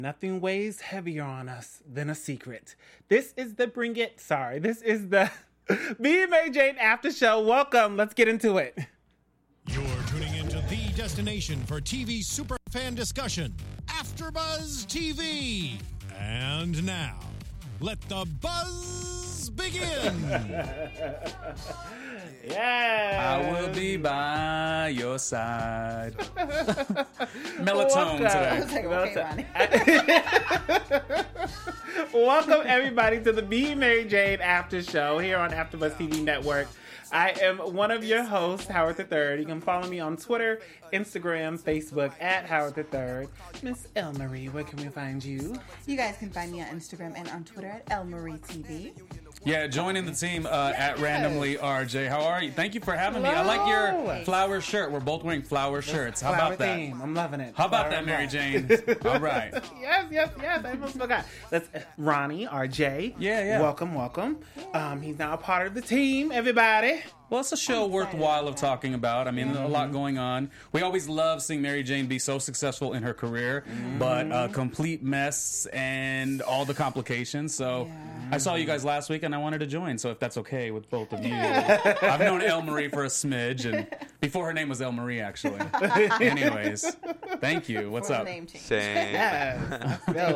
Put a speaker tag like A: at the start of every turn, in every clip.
A: Nothing weighs heavier on us than a secret. This is the This is the Be Mary Jane After Show. Welcome. Let's get into it.
B: You're tuning into the destination for TV superfan discussion, AfterBuzz TV. And now, let the buzz begin.
A: Yeah.
C: I will be by your side. Melatonin today.
A: Welcome, everybody, to the Be Mary Jane After Show here on AfterBuzz TV Network. I am one of your hosts, Howard III. You can follow me on Twitter, Instagram, Facebook at Howard III. Miss El Marie, where can we find you?
D: You guys can find me on Instagram and on Twitter at El Marie TV.
C: Yeah, joining the team at Randomly RJ. How are you? Thank you for having me. I like your flower shirt. We're both wearing flower shirts. How about that?
A: Theme. I'm loving it.
C: How about that, Mary Jane? All right.
A: Yes. I almost forgot. That's Ronnie RJ.
C: Yeah.
A: Welcome. He's now a part of the team, everybody.
C: Well, it's a show worthwhile of talking about. I mean, a lot going on. We always love seeing Mary Jane be so successful in her career, but a complete mess and all the complications. So I saw you guys last week, and I wanted to join. So if that's okay with both of you. I've known El Marie for a smidge, and before her name was El Marie, actually. Anyways, thank you. What's up?
D: Name change.
E: Same.
A: Yes.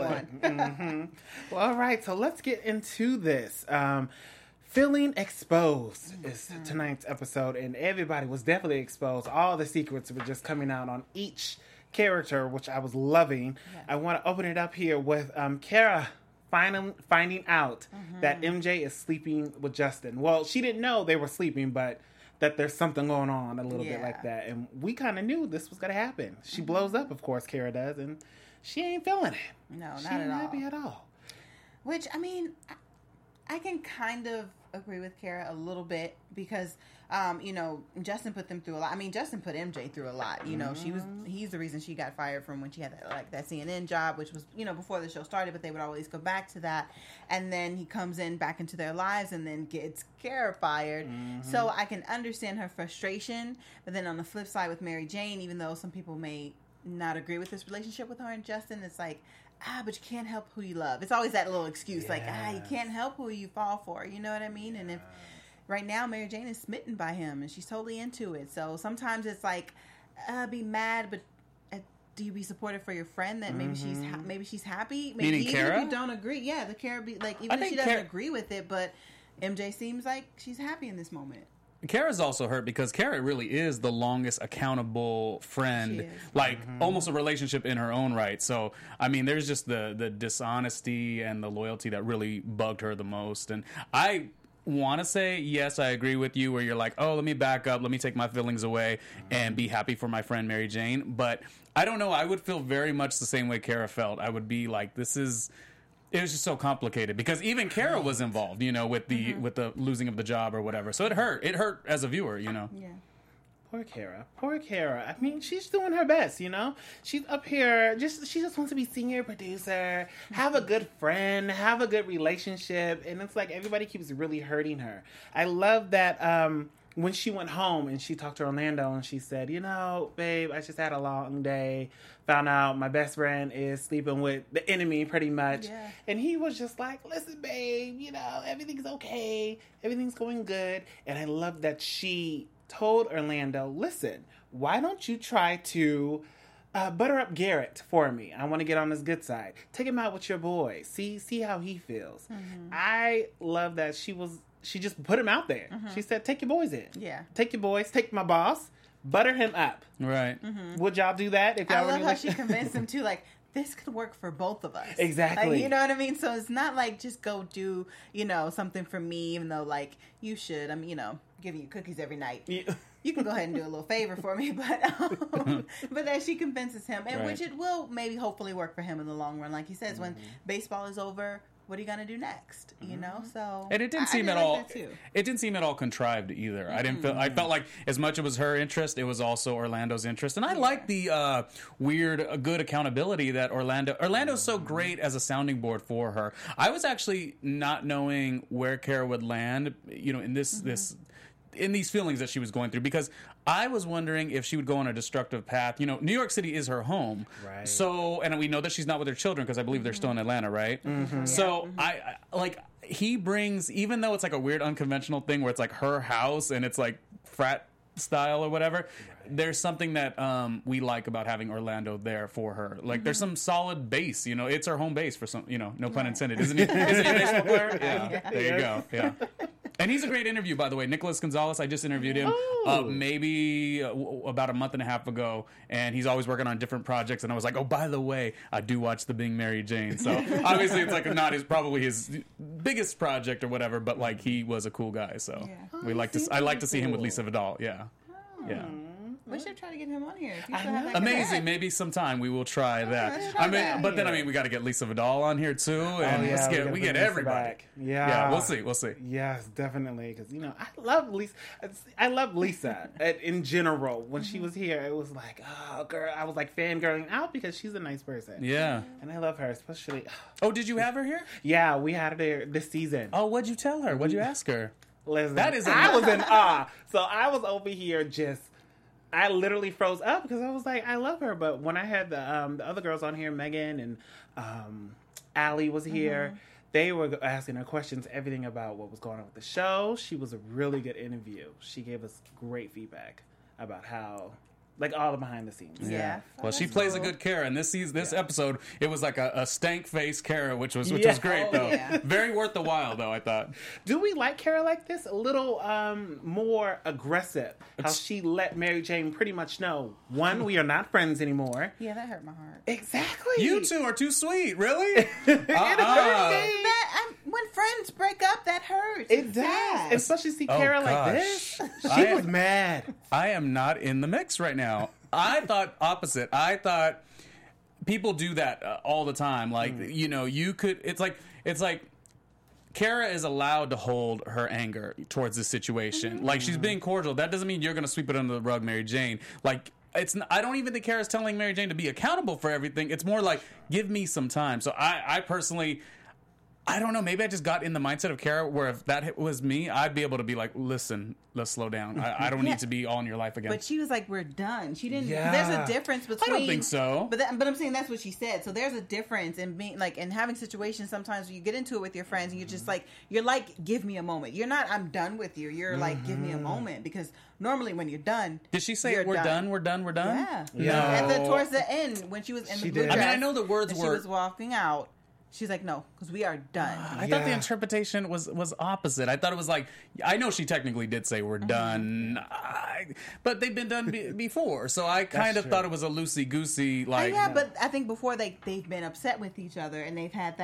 A: Well, all right. So let's get into this. Feeling exposed is tonight's episode, and everybody was definitely exposed. All the secrets were just coming out on each character, which I was loving. Yeah. I want to open it up here with Kara finding out that MJ is sleeping with Justin. Well, she didn't know they were sleeping, but that there's something going on a little bit like that. And we kind of knew this was going to happen. She blows up, of course, Kara does, and she ain't feeling it.
D: No,
A: she
D: not
A: ain't
D: at all.
A: happy at all.
D: Which, I mean, I can kind of agree with Kara a little bit because, Justin put them through a lot. I mean, Justin put MJ through a lot. You know, he's the reason she got fired from when she had that CNN job, which was, before the show started, but they would always go back to that. And then he comes in back into their lives and then gets Kara fired. So I can understand her frustration. But then on the flip side with Mary Jane, even though some people may not agree with this relationship with her and Justin, it's like, but you can't help who you love. It's always that little excuse, you can't help who you fall for. You know what I mean? And if right now Mary Jane is smitten by him and she's totally into it. So sometimes it's like, be mad, but do you be supportive for your friend that maybe she's happy? Maybe
C: Meaning
D: even
C: Kara?
D: if you don't agree. Yeah, the Kara be like, even if she doesn't agree with it, but MJ seems like she's happy in this moment.
C: Kara's also hurt because Kara really is the longest accountable friend, almost a relationship in her own right. So, I mean, there's just the dishonesty and the loyalty that really bugged her the most. And I want to say, yes, I agree with you where you're like, oh, let me back up, let me take my feelings away and be happy for my friend Mary Jane. But I don't know, I would feel very much the same way Kara felt. I would be like, it was just so complicated because even Kara was involved, with the losing of the job or whatever. So it hurt. It hurt as a viewer, Yeah.
A: Poor Kara. I mean, she's doing her best, She's up here, she just wants to be senior producer, have a good friend, have a good relationship, and it's like everybody keeps really hurting her. I love that when she went home and she talked to Orlando and she said, babe, I just had a long day. Found out my best friend is sleeping with the enemy pretty much. Yeah. And he was just like, listen, babe, everything's okay. Everything's going good. And I love that she told Orlando, listen, why don't you try to butter up Garrett for me? I want to get on his good side. Take him out with your boy. See how he feels. I love that she just put him out there. She said, take your boys in.
D: Yeah.
A: Take your boys. Take my boss. Butter him up.
C: Right.
A: Would y'all do that? If y'all
D: I love how she convinced him to, this could work for both of us.
A: Exactly.
D: You know what I mean? So it's not like, just go do, something for me, even though, you should. I'm, giving you cookies every night. Yeah. You can go ahead and do a little favor for me, but that she convinces him, and which it will maybe hopefully work for him in the long run. Like he says, when baseball is over, what are you gonna do next? So
C: and it didn't seem at all. It didn't seem at all contrived either. I felt like as much it was her interest, it was also Orlando's interest, and I like the good accountability that Orlando's so great as a sounding board for her. I was actually not knowing where Kara would land, in this in these feelings that she was going through, because I was wondering if she would go on a destructive path. You know, New York City is her home.
A: Right.
C: So, and we know that she's not with her children because I believe they're still in Atlanta, right? So I like, he brings, even though it's like a weird unconventional thing where it's like her house and it's like frat style or whatever, there's something that we like about having Orlando there for her. Like there's some solid base, you know, it's her home base for some, you know, no pun intended, isn't it? Isn't he a baseball player? Yeah, there you go. Yeah. And he's a great interview, by the way. Nicholas Gonzalez, I just interviewed him maybe about a month and a half ago, and he's always working on different projects. And I was like, oh, by the way, I do watch The Being Mary Jane. So obviously it's like not probably his biggest project or whatever, but like he was a cool guy. So I like to see him with Lisa Vidal. Yeah. Yeah.
D: We should try to get him on here. If you still have that
C: Amazing.
D: connection.
C: Maybe sometime we will try that.
D: let's try that.
C: But then we got to get Lisa Vidal on here too, and we get everybody.
A: Back. Yeah,
C: we'll see.
A: Yes, definitely. Because I love Lisa. I love Lisa in general. When she was here, it was like, oh girl, I was like fangirling out because she's a nice person.
C: Yeah,
A: and I love her, especially.
C: Oh, did you have her here?
A: Yeah, we had her there this season.
C: Oh, what'd you tell her? What'd you ask her?
A: Listen,
C: That is
A: I was in awe. So I was over here I literally froze up because I was like, I love her. But when I had the other girls on here, Megan and Allie was here, they were asking her questions, everything about what was going on with the show. She was a really good interview. She gave us great feedback about how, like, all the behind the scenes.
D: Yeah.
C: Well, she plays a good Kara, and this episode, it was like a stank face Kara, which was great though.
D: Yeah.
C: Very worth the while though, I thought.
A: Do we like Kara like this? A little more aggressive. How she let Mary Jane pretty much know, one, we are not friends anymore.
D: Yeah, that hurt my heart.
A: Exactly.
C: You two are too sweet, really?
D: When friends break up, that hurts.
A: It does. Especially see Kara like this. She was mad.
C: I am not in the mix right now. I thought opposite. I thought people do that all the time. Like, you know, it's like Kara is allowed to hold her anger towards this situation. Like, she's being cordial. That doesn't mean you're going to sweep it under the rug, Mary Jane. Like, I don't even think Kara's telling Mary Jane to be accountable for everything. It's more like, give me some time. So I personally, I don't know. Maybe I just got in the mindset of Kara where if that was me, I'd be able to be like, listen, let's slow down. I don't need to be all in your life again.
D: But she was like, we're done. She didn't. There's a difference between.
C: I don't think so.
D: But I'm saying that's what she said. So there's a difference in being like in having situations. Sometimes you get into it with your friends and you're just like, give me a moment. You're not, I'm done with you. You're like, give me a moment, because normally when you're done.
C: Did she say we're done? We're done.
D: Yeah.
A: No.
D: Towards the end when she was in the blue
A: did.
D: dress.
C: I mean, I know the words
D: and
C: were.
D: she was walking out. She's like, no, because we are done.
C: I thought the interpretation was opposite. I thought it was like, I know she technically did say we're done, but they've been done before. So I kind of thought it was a loosey-goosey, like...
D: but I think before they've been upset with each other and they've had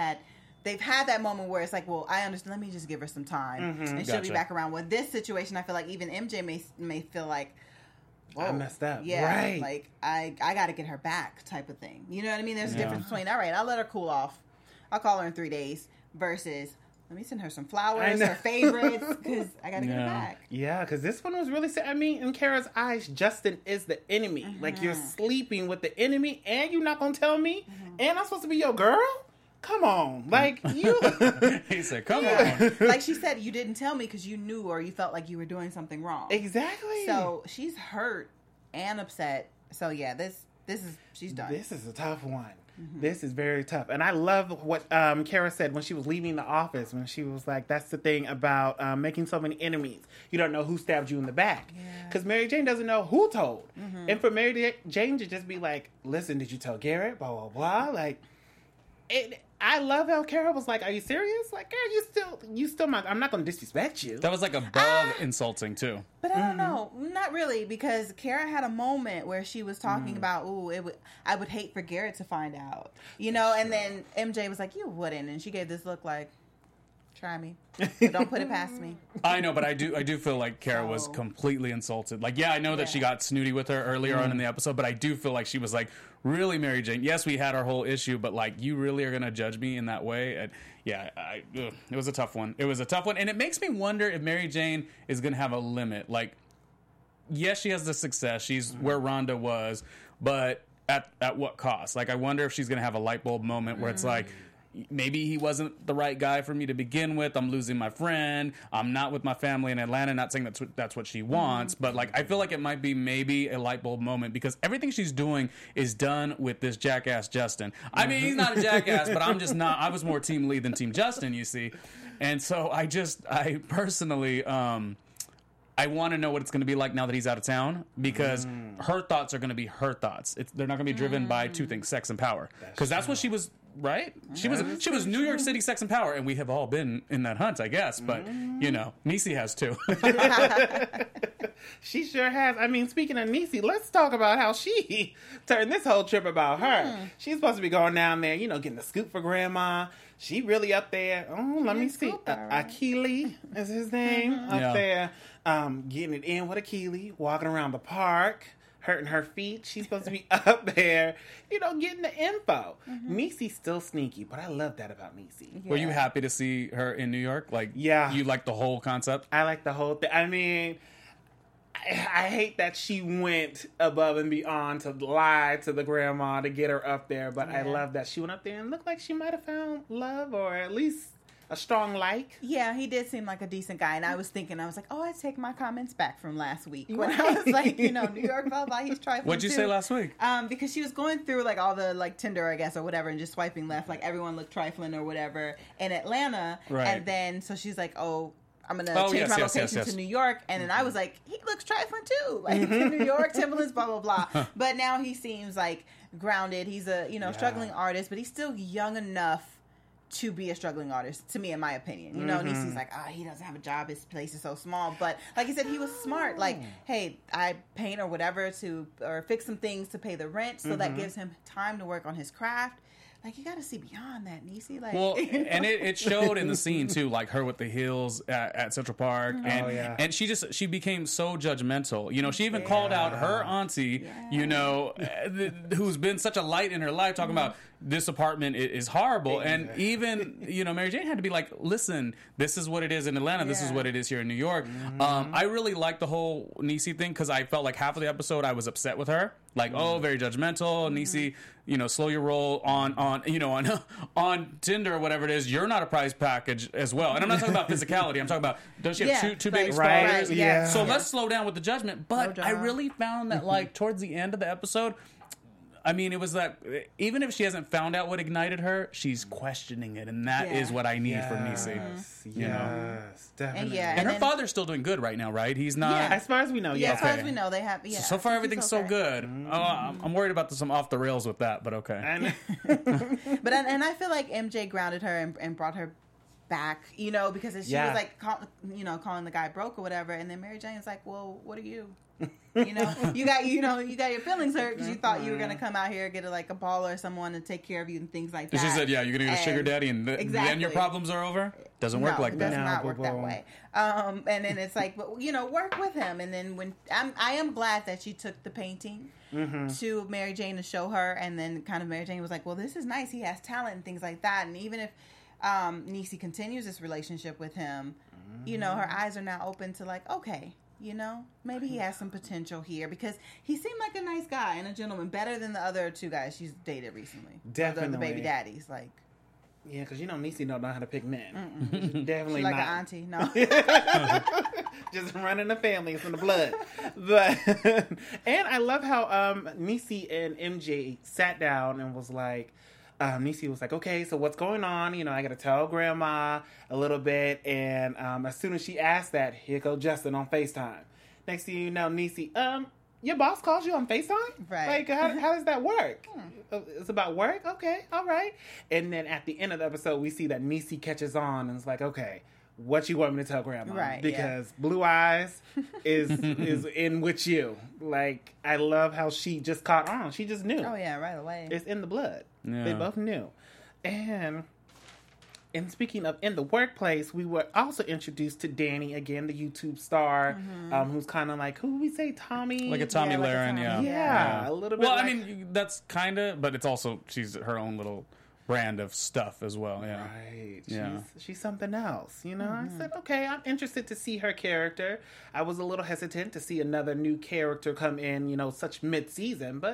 D: that moment where it's like, well, I understand, let me just give her some time. And she'll be back around. With this situation, I feel like even MJ may feel like, whoa,
A: I messed up.
D: Yeah,
A: right.
D: Like, I got to get her back type of thing. You know what I mean? There's a difference between, all right, I'll let her cool off. I'll call her in 3 days versus let me send her some flowers, her favorites, because I got to get her back.
A: Yeah, because this one was really sad. I mean, in Kara's eyes, Justin is the enemy. Like, you're sleeping with the enemy and you're not going to tell me? And I'm supposed to be your girl? Come on. Like, you...
C: He said, come on.
D: Like she said, you didn't tell me because you knew or you felt like you were doing something wrong.
A: Exactly.
D: So she's hurt and upset. So yeah, she's done.
A: This is a tough one. This is very tough. And I love what Kara said when she was leaving the office, when she was like, that's the thing about making so many enemies. You don't know who stabbed you in the back. Because Mary Jane doesn't know who told. And for Mary Jane to just be like, listen, did you tell Garrett? Blah, blah, blah. Like, I love how Kara was like, are you serious? Like, Kara, you still I'm not going to disrespect you.
C: That was like above insulting too.
D: But I don't know. Not really, because Kara had a moment where she was talking about, I would hate for Garrett to find out. You know, and then MJ was like, you wouldn't. And she gave this look like, try me. But don't put it past me.
C: I know, but I do feel like Kara was completely insulted. Like, yeah, I know that she got snooty with her earlier on in the episode, but I do feel like she was like, really, Mary Jane? Yes, we had our whole issue, but like, you really are going to judge me in that way? And it was a tough one. It was a tough one, and it makes me wonder if Mary Jane is going to have a limit. Like, yes, she has the success. She's where Rhonda was, but at what cost? Like, I wonder if she's going to have a light bulb moment where it's like, maybe he wasn't the right guy for me to begin with. I'm losing my friend. I'm not with my family in Atlanta. Not saying that's what she wants, but like I feel like it might be maybe a light bulb moment because everything she's doing is done with this jackass Justin. I mean, he's not a jackass, but I'm just not. I was more Team Lee than Team Justin, you see, and so I personally. I want to know what it's going to be like now that he's out of town because her thoughts are going to be her thoughts. They're not going to be driven by two things: sex and power. Because that's what she was, right? She was New York City sex and power, and we have all been in that hunt, I guess. But Niecy has too.
A: She sure has. I mean, speaking of Niecy, let's talk about how she turned this whole trip about her. She's supposed to be going down there, getting the scoop for grandma. She really up there. Oh, let me see. Akili is his name up there. Getting it in with Akili, walking around the park, hurting her feet. She's supposed to be up there, getting the info. Niecy's still sneaky, but I love that about Niecy.
C: Yeah. Were you happy to see her in New York? Like,
A: yeah.
C: You like the whole concept?
A: I like the whole thing. I mean, I hate that she went above and beyond to lie to the grandma to get her up there, but I love that she went up there and looked like she might have found love or at least a strong like.
D: Yeah, he did seem like a decent guy, and I was like, oh, I take my comments back from last week when I was like, New York felt like he's trifling.
C: What'd you say last week?
D: Because she was going through like all the like Tinder, I guess, or whatever, and just swiping left, like everyone looked trifling or whatever in Atlanta,
C: right.
D: And then so she's like, oh, I'm going to change my location to New York. And then I was like, he looks trifling too. Like, New York, Timberlands, blah, blah, blah. But now he seems like grounded. He's a, struggling artist, but he's still young enough to be a struggling artist, to me, in my opinion. Niecy's like, he doesn't have a job. His place is so small. But like he said, he was smart. Like, hey, I paint or whatever or fix some things to pay the rent. So that gives him time to work on his craft. Like, you got to see beyond that, Niecy. Like,
C: well, and it showed in the scene, too, like her with the heels at Central Park. And, and she became so judgmental. She even called out her auntie, who's been such a light in her life, talking about this apartment is horrible. Exactly. And even, Mary Jane had to be like, listen, this is what it is in Atlanta. This is what it is here in New York. I really liked the whole Niecy thing because I felt like half of the episode I was upset with her. Like, very judgmental. Niecy, slow your roll on Tinder or whatever it is. You're not a prize package as well. And I'm not talking about physicality. I'm talking about, does she have two baby spoilers?
A: Right, yeah.
C: So let's slow down with the judgment. But I really found that, like, towards the end of the episode, I mean, it was that even if she hasn't found out what ignited her, she's questioning it, and that is what I need from Niecy.
A: Yes, definitely.
C: And her father's still doing good right now, right? He's not.
A: Yeah, as far as we know.
D: Yeah, as far as we know, they have. Yeah.
C: So far, everything's so good. I'm worried about some off the rails with that, but okay.
D: But and I feel like MJ grounded her and brought her back, because she was like, calling the guy broke or whatever, and then Mary Jane's like, well, what are you? You got your feelings hurt because you thought you were gonna come out here get a baller or someone to take care of you and things like that.
C: She said, "Yeah, you're gonna get a sugar daddy, and then your problems are over." Doesn't work like that.
D: It does not work that way. And then it's like, but work with him. And then when I am glad that she took the painting to Mary Jane to show her, and then kind of Mary Jane was like, "Well, this is nice. He has talent and things like that." And even if Niecy continues this relationship with him, her eyes are now open to like, okay. Maybe he has some potential here because he seemed like a nice guy and a gentleman, better than the other two guys she's dated recently.
A: Definitely.
D: The baby daddies, like.
A: Yeah, because Niecy don't know how to pick men. Definitely
D: She's like
A: not.
D: an auntie, no.
A: Just running the family, it's in the blood. But and I love how Niecy and MJ sat down and was like, Niecy was like, okay, so what's going on? I got to tell grandma a little bit. And as soon as she asked that, here goes Justin on FaceTime. Next thing you know, Niecy, your boss calls you on FaceTime?
D: Right.
A: Like, how does that work? It's about work? Okay, all right. And then at the end of the episode, we see that Niecy catches on and is like, okay, what you want me to tell grandma?
D: Right,
A: because Blue Eyes is in with you. Like, I love how she just caught on. She just knew.
D: Oh, yeah, right away.
A: It's in the blood.
C: Yeah.
A: They both knew. And speaking of in the workplace, we were also introduced to Danny again, the YouTube star, who's kind of like, who would we say, Tommy?
C: Like a Tommy Lahren,
A: yeah. A little bit.
C: Well, I mean, that's kind of, but it's also, she's her own little brand of stuff as well. Yeah.
A: Right.
C: Yeah.
A: She's something else, I said, okay, I'm interested to see her character. I was a little hesitant to see another new character come in, such mid-season, but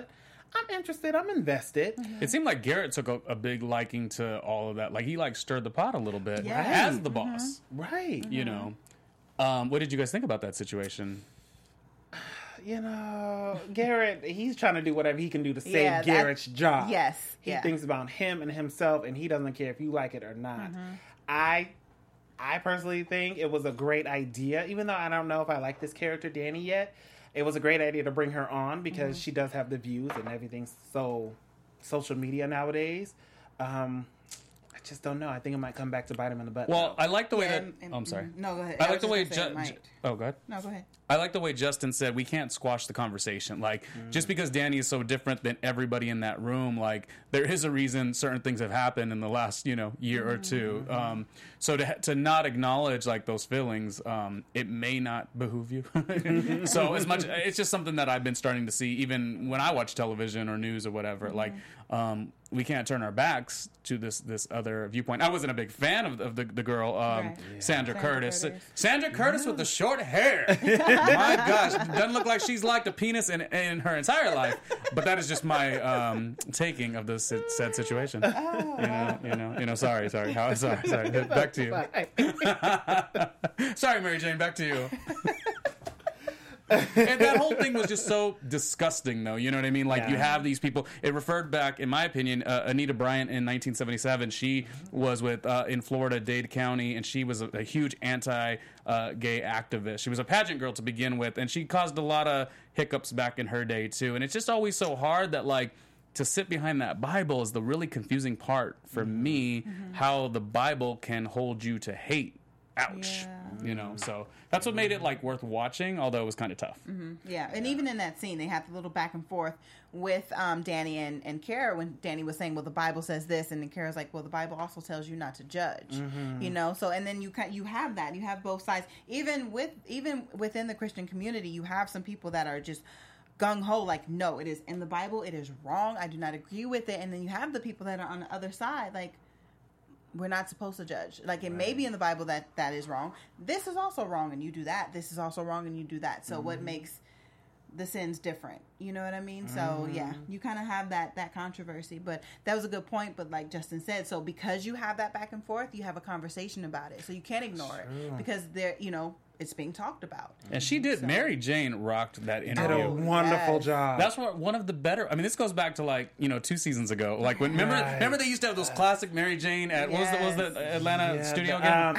A: I'm interested. I'm invested.
C: It seemed like Garrett took a big liking to all of that. Like, he, like, stirred the pot a little bit as the boss.
A: Right.
C: You know? What did you guys think about that situation?
A: You know, Garrett, he's trying to do whatever he can do to save Garrett's job.
D: Yes.
A: He thinks about him and himself, and he doesn't care if you like it or not. I personally think it was a great idea, even though I don't know if I like this character, Danny, yet. It was a great idea to bring her on because she does have the views and everything's so social media nowadays. I just don't know. I think it might come back to bite him in the butt.
C: Well, I like the way that... I'm sorry.
D: No, go ahead.
C: I like the way...
D: Oh,
C: go ahead.
D: No, go ahead.
C: I like the way Justin said we can't squash the conversation. Like, just because Danny is so different than everybody in that room, like, there is a reason certain things have happened in the last, year or two. So to not acknowledge, like, those feelings, it may not behoove you. So as much... It's just something that I've been starting to see even when I watch television or news or whatever. Like, we can't turn our backs to this other viewpoint. I wasn't a big fan of the girl, Sandra Curtis. Sandra Curtis with the short hair. My gosh, doesn't look like she's liked a penis in her entire life. But that is just my taking of this said situation. Sorry. Sorry. Back to you. Sorry, Mary Jane. Back to you. And that whole thing was just so disgusting, though. You know what I mean? Like, you have these people. It referred back, in my opinion, Anita Bryant in 1977. She was in Florida, Dade County, and she was a huge anti-gay activist. She was a pageant girl to begin with, and she caused a lot of hiccups back in her day, too. And it's just always so hard that, like, to sit behind that Bible is the really confusing part for me, how the Bible can hold you to hate. Ouch. So that's what made it, like, worth watching, although it was kind of tough.
D: Yeah, and even in that scene, they had the little back and forth with Danny and Kara when Danny was saying, well, the Bible says this, and then Kara's like, well, the Bible also tells you not to judge, so, and then you have that. You have both sides. Even within the Christian community, you have some people that are just gung-ho, like, no, it is in the Bible, it is wrong, I do not agree with it, and then you have the people that are on the other side, like, we're not supposed to judge. Like, it may be in the Bible that is wrong. This is also wrong, and you do that. This is also wrong, and you do that. So what makes the sins different? You know what I mean? So, yeah, you kind of have that controversy. But that was a good point. But like Justin said, so because you have that back and forth, you have a conversation about it. So you can't ignore it because it's being talked about.
C: And she did. So, Mary Jane rocked that interview.
A: Did a wonderful job.
C: That's one of the better. I mean, this goes back to, like, 2 seasons ago. Like, when remember they used to have those classic Mary Jane at what was the Atlanta studio again?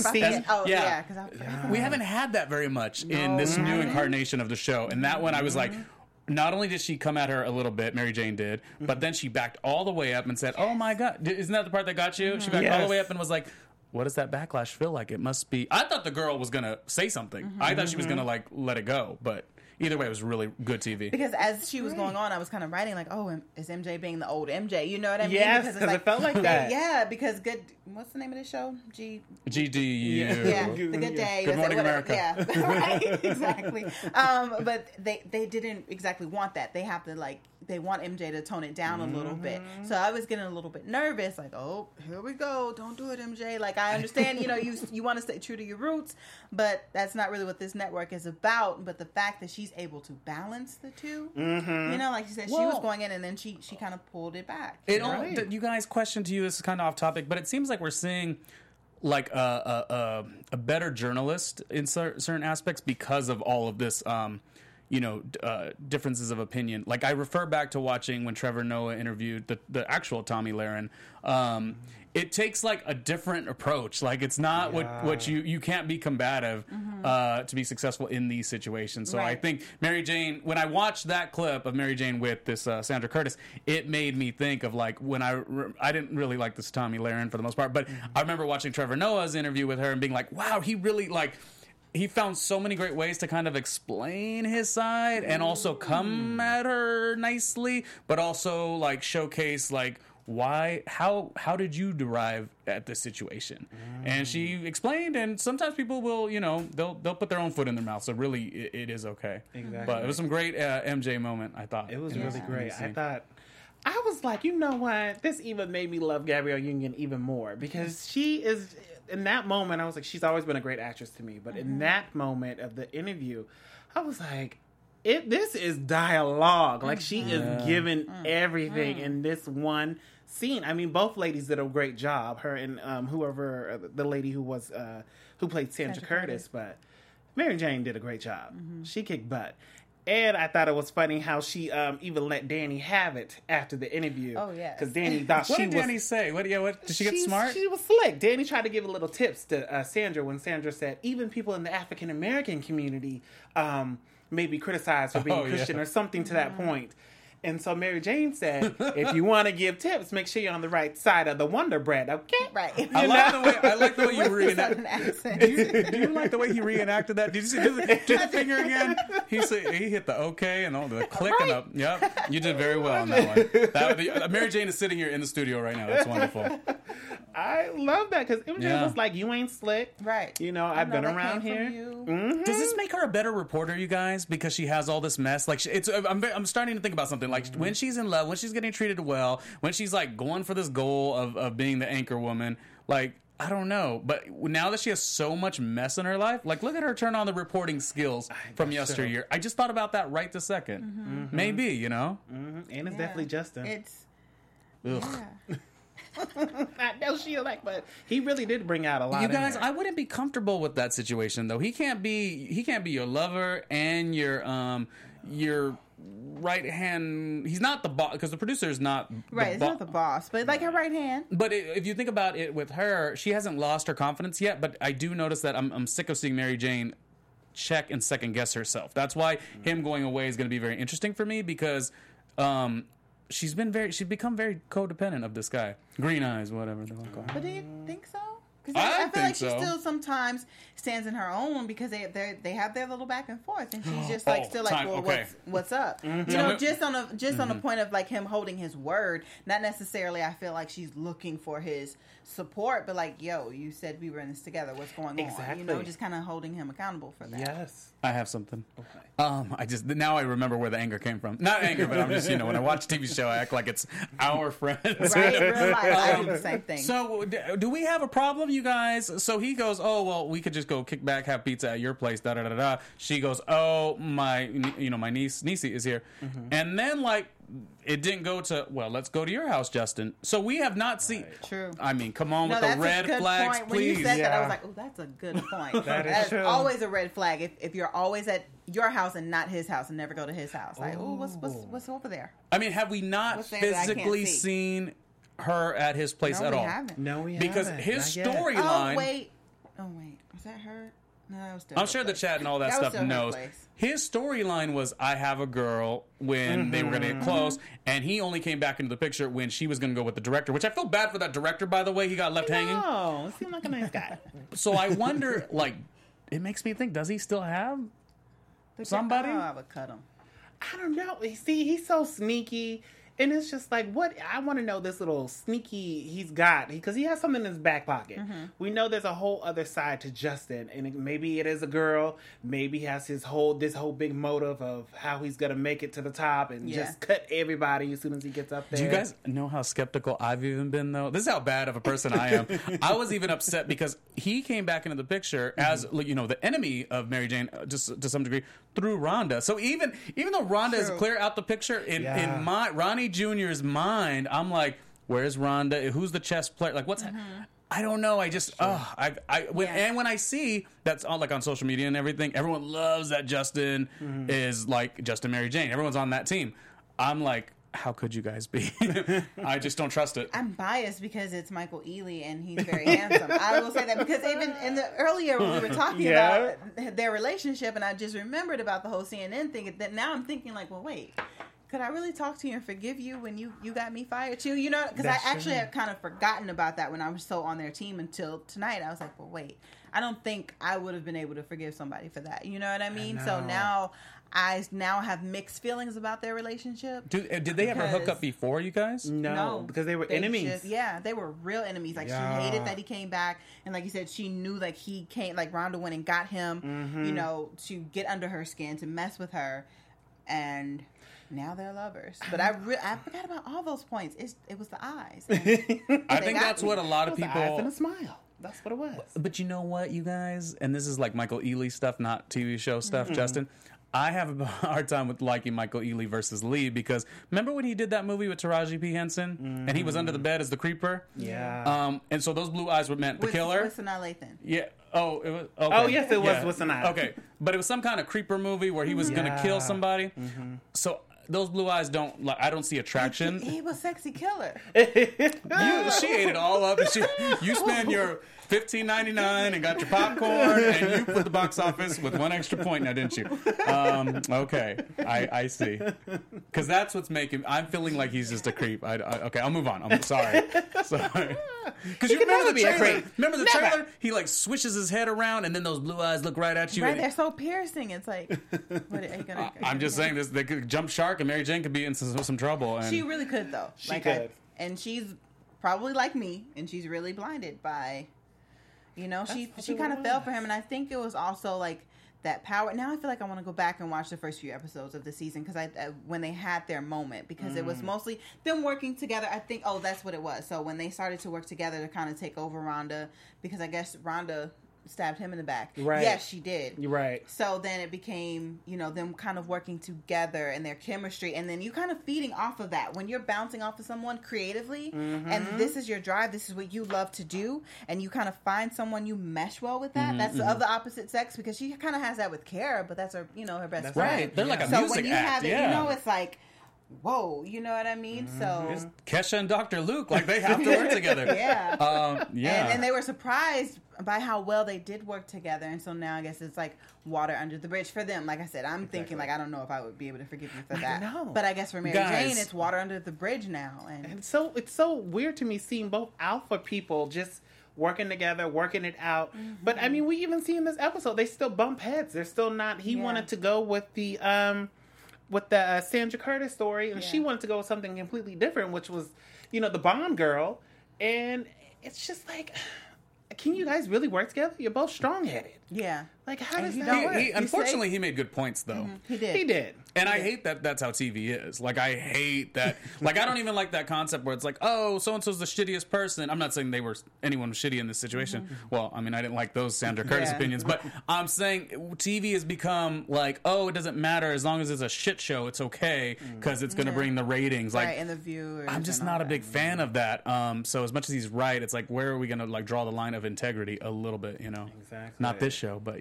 A: SMC.
C: We haven't had that very much in this new incarnation of the show. And that one, I was like, not only did she come at her a little bit, Mary Jane did, but then she backed all the way up and said, "Oh my God, isn't that the part that got you?" She backed all the way up and was like, what does that backlash feel like? It must be... I thought the girl was going to say something. I thought she was going to, like, let it go. But either way, it was really good TV.
D: Because as she was going on, I was kind of writing, like, oh, is MJ being the old MJ? You know what I mean?
A: Yes, because it felt like that.
D: Yeah, because what's the name of the show?
C: GDU.
D: Yeah, The Good Day.
C: Good Morning America.
D: Yeah, right, exactly. But they didn't exactly want that. They have to, like... They want MJ to tone it down a little bit. So I was getting a little bit nervous, like, oh, here we go. Don't do it, MJ. Like, I understand, you want to stay true to your roots, but that's not really what this network is about. But the fact that she's able to balance the two, like you said, she was going in and then she kind of pulled it back.
C: You guys, question to you, this is kind of off topic, but it seems like we're seeing like a better journalist in certain aspects because of all of this differences of opinion. Like, I refer back to watching when Trevor Noah interviewed the actual Tomi Lahren. It takes, like, a different approach. Like, it's not what you can't be combative to be successful in these situations. So I think Mary Jane, when I watched that clip of Mary Jane with this Sandra Curtis, it made me think of, like, when I didn't really like this Tomi Lahren for the most part, but I remember watching Trevor Noah's interview with her and being like, wow, he really, like... He found so many great ways to kind of explain his side and also come at her nicely, but also, like, showcase, like, how did you derive at this situation? And she explained, and sometimes people will, they'll put their own foot in their mouth. So really, it is okay. Exactly. But it was some great MJ moment, I thought.
A: It was really great. I was like, you know what? This even made me love Gabrielle Union even more because she is... In that moment, I was like, she's always been a great actress to me. But in that moment of the interview, I was like, this is dialogue. Like, she is giving everything in this one scene. I mean, both ladies did a great job. Her and whoever the lady who played Sandra Curtis, but Mary Jane did a great job. She kicked butt. And I thought it was funny how she even let Danny have it after the interview.
D: Oh, yeah.
A: Because Danny thought
C: What did Danny say? What did she get smart?
A: She was slick. Danny tried to give a little tips to Sandra when Sandra said, even people in the African American community may be criticized for being Christian or something to that point. And so Mary Jane said, if you want to give tips, make sure you're on the right side of the Wonder Bread, okay?
D: Right.
C: I like the way you reenacted. Do you like the way he reenacted that? Did you see? Do the finger again? He hit the okay and all the clicking up. Yep, you did very well on that one. Mary Jane is sitting here in the studio right now. That's wonderful.
A: I love that because MJ was like, you ain't slick.
D: Right.
A: You know, I've been around here.
C: Does this make her a better reporter, you guys? Because she has all this mess. Like, I'm starting to think about something. Like, when she's in love, when she's getting treated well, when she's like going for this goal of being the anchor woman, like, I don't know. But now that she has so much mess in her life, like, look at her turn on the reporting skills from yesteryear. I just thought about that right this second. Maybe, you know?
A: And it's definitely Justin.
D: It's...
C: Ugh.
D: Yeah.
A: I know she like, but he really did bring out a lot.
C: You guys, I wouldn't be comfortable with that situation though. He can't be your lover and your right hand. He's not the boss because the producer is not
D: right. It's not the boss, but like her right hand.
C: But if you think about it with her, she hasn't lost her confidence yet. But I do notice that I'm sick of seeing Mary Jane check and second guess herself. That's why him going away is going to be very interesting for me because. She's become very codependent of this guy. Green eyes, whatever they want to call him.
D: But do you think so? Because I feel like she still sometimes stands in her own because they have their little back and forth, and she's just like still like, well, what's up? You know, just on the point of like him holding his word. Not necessarily. I feel like she's looking for his support, but like, yo, you said we were in this together. What's going on? You know, just kind of holding him accountable for that.
A: Yes.
C: I have something. Okay. Now I remember where the anger came from. Not anger, but I'm just, when I watch a TV show, I act like it's our friends.
D: Right, in real life, I do the same thing.
C: So, do we have a problem, you guys? So he goes, oh, well, we could just go kick back, have pizza at your place, da-da-da-da. She goes, oh, my niece, Niecy is here. And then, like, it didn't go to, well, let's go to your house, Justin. So we have not seen.
D: True.
C: I mean, come on with the red flags,
D: point.
C: please.
D: When you said that, I was like, oh, that's a good point. That's true. Always a red flag. If you're always at your house and not his house and never go to his house. Like, oh, what's over there?
C: I mean, have we not physically seen her at his place at all?
D: Haven't.
A: No, we
C: because
A: haven't.
C: His storyline.
D: Oh wait, was that her? No, that was still.
C: I'm sure the chat and all that stuff knows. His storyline was, I have a girl when they were going to get close, and he only came back into the picture when she was going to go with the director, which I feel bad for that director, by the way. He got left hanging.
A: Oh, seemed like a nice guy.
C: So I wonder, like, it makes me think, does he still have somebody?
D: I would cut him.
A: I don't know. See, he's so sneaky. And it's just like, what? I want to know this little sneaky he's got. Because he has something in his back pocket. We know there's a whole other side to Justin. And maybe it is a girl. Maybe he has this whole big motive of how he's going to make it to the top and just cut everybody as soon as he gets up there.
C: Do you guys know how skeptical I've even been, though? This is how bad of a person I am. I was even upset because he came back into the picture as, the enemy of Mary Jane, just to some degree, through Rhonda. So even though Rhonda is clear out the picture, in my Ronnie Jr.'s mind, I'm like, where's Rhonda? Who's the chess player? Like, what's I don't know. I just when I see that's all like on social media and everything, everyone loves that Justin is like Justin Mary Jane. Everyone's on that team. I'm like, how could you guys be? I just don't trust it.
D: I'm biased because it's Michael Ealy and he's very handsome. I will say that because even in the earlier when we were talking about their relationship, and I just remembered about the whole CNN thing. That now I'm thinking like, well, wait. Could I really talk to you and forgive you when you got me fired too? You know, because I actually had kind of forgotten about that when I was so on their team until tonight. I was like, well, wait, I don't think I would have been able to forgive somebody for that. You know what I mean? So now I have mixed feelings about their relationship.
C: Did they ever hook up before, you guys?
A: No, because they were enemies.
D: They were real enemies. Like she hated that he came back, and like you said, she knew like he came. Like Rhonda went and got him, you know, to get under her skin, to mess with her, and now they're lovers. But I forgot about all those points. It was the eyes.
C: I think that's what a lot of people.
A: The eyes and a smile. That's what it was.
C: But you know what, you guys, and this is like Michael Ealy stuff, not TV show stuff, Justin. I have a hard time with liking Michael Ealy versus Lee because remember when he did that movie with Taraji P. Henson and he was under the bed as the creeper?
A: Yeah.
C: And so those blue eyes were meant the killer.
D: With Sanaa Lathan.
C: Yeah. Oh, it was. Okay.
A: Oh, yes, it was with Sanaa.
C: Okay, but it was some kind of creeper movie where he was gonna kill somebody. So those blue eyes don't. Like, I don't see attraction.
D: He was sexy killer.
C: She ate it all up, and you spent your $15.99 and got your popcorn, and you put the box office with one extra point now, didn't you? Okay, I see. Because that's what's making. I'm feeling like he's just a creep. Okay, I'll move on. I'm sorry. Because you remember the trailer? Remember the trailer? He like swishes his head around, and then those blue eyes look right at you.
D: Right, they're so piercing. It's like, what are you gonna?
C: I'm just saying this. They could jump shark, and Mary Jane could be in some trouble. And
D: She really could, though.
A: She could.
D: And she's probably like me, and she's really blinded by, she kind of fell for him, and I think it was also like that power. Now I feel like I want to go back and watch the first few episodes of the season because when they had their moment, because it was mostly them working together. I think, that's what it was. So when they started to work together to kind of take over Rhonda, because I guess Rhonda stabbed him in the back.
A: Right.
D: Yes, she did.
A: You're right.
D: So then it became, them kind of working together and their chemistry. And then you kind of feeding off of that. When you're bouncing off of someone creatively and this is your drive, this is what you love to do, and you kind of find someone you mesh well with that. That's of the opposite sex, because she kind of has that with Kara, but that's her, her best friend.
C: right. They're like a
D: so
C: music
D: when you
C: act.
D: have it,
C: yeah.
D: it's like, whoa, you know what I mean? So
C: It's Kesha and Dr. Luke, like they have to work together.
D: yeah.
C: Yeah.
D: And they were surprised by how well they did work together. And so now I guess it's like water under the bridge for them. Like I said, I'm thinking like, I don't know if I would be able to forgive you for that.
A: know.
D: But I guess for Mary
C: Guys.
D: Jane, it's water under the bridge now. And
A: And so it's so weird to me seeing both alpha people just working together, working it out. But I mean, we even see in this episode they still bump heads. They're still not. He wanted to go with the Sandra Curtis story, and she wanted to go with something completely different, which was the Bond girl. And it's just like, can you guys really work together? You're both strong-headed.
D: yeah.
A: Like, how does that
D: don't
A: work?
C: Unfortunately, he made good points, though.
D: He did.
A: He did.
C: And I hate that that's how TV is. Like, I hate that. Like, I don't even like that concept where it's like, oh, so-and-so's the shittiest person. I'm not saying anyone was shitty in this situation. Well, I mean, I didn't like those Sandra Curtis opinions. But I'm saying TV has become like, oh, it doesn't matter. As long as it's a shit show, it's okay because it's going to bring the ratings. Like,
D: Right, and the viewers.
C: I'm just
D: and all
C: not a
D: that.
C: big fan of that. So as much as he's right, it's like, where are we going to like draw the line of integrity a little bit,
A: Exactly.
C: Not this show, but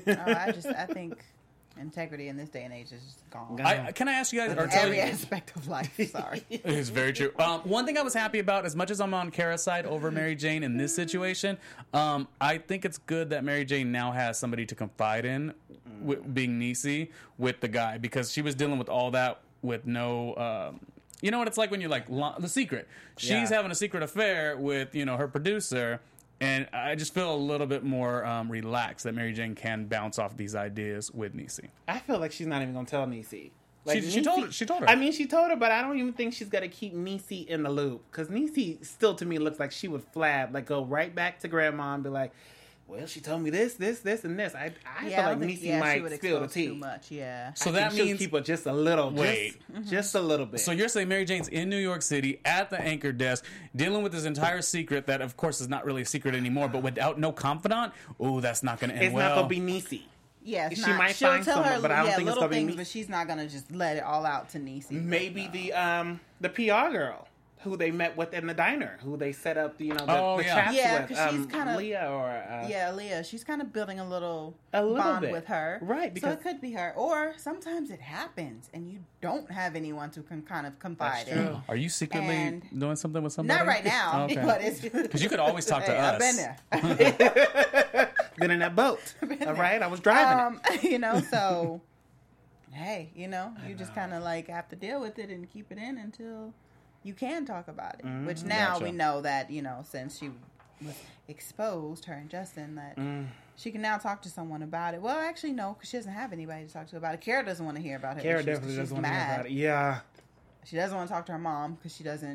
D: I think integrity in this day and age is just gone.
C: Can I ask you guys, or tell
D: Every
C: you,
D: aspect of life. Sorry.
C: it's very true. One thing I was happy about, as much as I'm on Kara's side over Mary Jane in this situation, I think it's good that Mary Jane now has somebody to confide in, being Niecy, with the guy, because she was dealing with all that with no... you know what it's like when you're like, The Secret. She's having a secret affair with, her producer, and I just feel a little bit more relaxed that Mary Jane can bounce off these ideas with Niecy.
A: I feel like she's not even going to tell Niecy. Like,
C: She told her.
A: I mean, she told her, but I don't even think she's going to keep Niecy in the loop. Because Niecy still, to me, looks like she would flab. Like, go right back to grandma and be like, well, she told me this, and this. I feel like Niecy might spill the tea.
D: Too much, yeah.
C: So
A: I
C: that
A: think she'll
C: means...
A: keep her just a little.
C: Wait.
A: Just a little bit.
C: So you're saying Mary Jane's in New York City at the anchor desk dealing with this entire secret that, of course, is not really a secret anymore, but without no confidant? Oh, that's not going to end
A: it's
C: well.
A: not going to be Niecy.
D: Yeah,
A: She might find someone, but I don't think it's
D: little
A: gonna be
D: things,
A: me.
D: but she's not gonna just let it all out to Niecy.
A: Maybe the PR girl who they met with in the diner, who they set up the chats
D: Yeah,
A: with.
D: 'cause she's kinda-
A: Leah or
D: Leah. She's kind of building a little
A: bond
D: with her,
A: right?
D: So
A: Because
D: it could be her, or sometimes it happens and you don't have anyone to kind of confide
A: That's true.
D: in.
C: Are you secretly
D: And-
C: doing something with somebody?
D: Not right now,
C: Okay.
D: but it's
C: Because you could always talk to
D: Hey,
C: us.
D: I've been there.
A: been in that boat. All right, I was driving it.
D: So hey, you just kind of like have to deal with it and keep it in until you can talk about it. Which now
C: Gotcha.
D: we know that, since she was exposed, her and Justin, that she can now talk to someone about it. Well, actually, no, because she doesn't have anybody to talk to about it. Kara doesn't want to hear about her
A: Kara
D: issues 'cause
A: definitely
D: she's
A: doesn't want to hear
D: mad.
A: about it. Yeah.
D: She doesn't want to talk to her mom because she doesn't